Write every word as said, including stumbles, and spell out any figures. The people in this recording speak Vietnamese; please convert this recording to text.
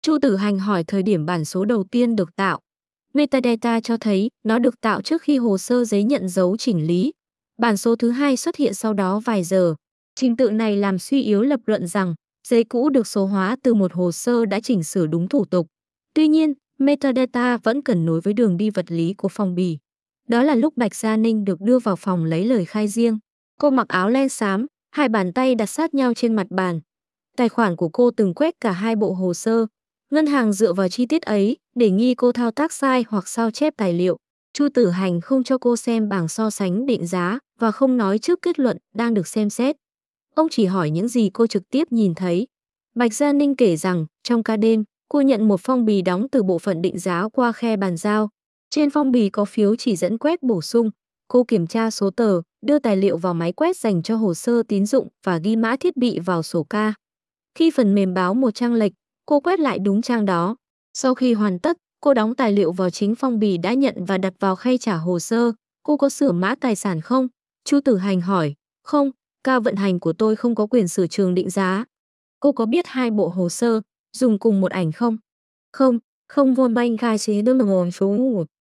Chu Tử Hành hỏi thời điểm bản số đầu tiên được tạo. Metadata cho thấy nó được tạo trước khi hồ sơ giấy nhận dấu chỉnh lý. Bản số thứ hai xuất hiện sau đó vài giờ. Trình tự này làm suy yếu lập luận rằng giấy cũ được số hóa từ một hồ sơ đã chỉnh sửa đúng thủ tục. Tuy nhiên, metadata vẫn cần nối với đường đi vật lý của phong bì. Đó là lúc Bạch Gia Ninh được đưa vào phòng lấy lời khai riêng. Cô mặc áo len xám, hai bàn tay đặt sát nhau trên mặt bàn. Tài khoản của cô từng quét cả hai bộ hồ sơ. Ngân hàng dựa vào chi tiết ấy để nghi cô thao tác sai hoặc sao chép tài liệu. Chu Tử Hành không cho cô xem bảng so sánh định giá và không nói trước kết luận đang được xem xét. Ông chỉ hỏi những gì cô trực tiếp nhìn thấy. Bạch Gia Ninh kể rằng trong ca đêm, cô nhận một phong bì đóng từ bộ phận định giá qua khe bàn giao. Trên phong bì có phiếu chỉ dẫn quét bổ sung. Cô kiểm tra số tờ, đưa tài liệu vào máy quét dành cho hồ sơ tín dụng và ghi mã thiết bị vào sổ ca. Khi phần mềm báo một trang lệch, cô quét lại đúng trang đó. Sau khi hoàn tất, cô đóng tài liệu vào chính phong bì đã nhận và đặt vào khay trả hồ sơ. Cô có sửa mã tài sản không? Chu Tử Hành hỏi. Không, ca vận hành của tôi không có quyền sửa trường định giá. Cô có biết hai bộ hồ sơ dùng cùng một ảnh không? Không, không vô banh khai chế đơn ngồi số.